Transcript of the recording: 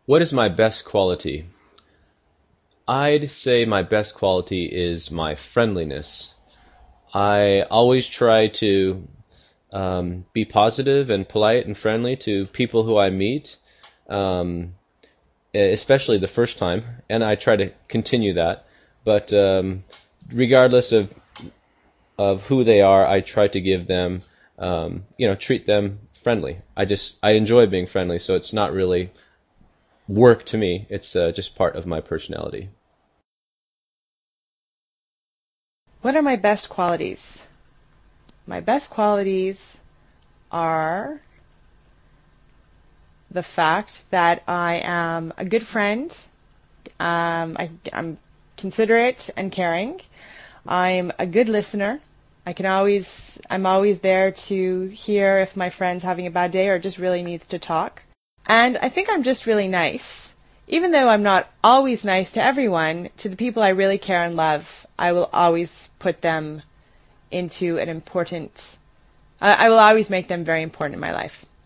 What is my best quality? I'd say my best quality is my friendliness. I always try to be positive and polite and friendly to people who I meet, um, especially the first time, and I try to continue that. But regardless of who they are, I try to give them, treat them friendly. I enjoy being friendly, so it's not really work to me. It's just part of my personality. What are my best qualities? My best qualities are the fact that I am a good friend. I'm considerate and caring. I'm a good listener. I'm always there to hear if my friend's having a bad day or just really needs to talk. And I think I'm just really nice. Even though I'm not always nice to everyone, to the people I really care and love, I will always put them into an important, I will always make them very important in my life.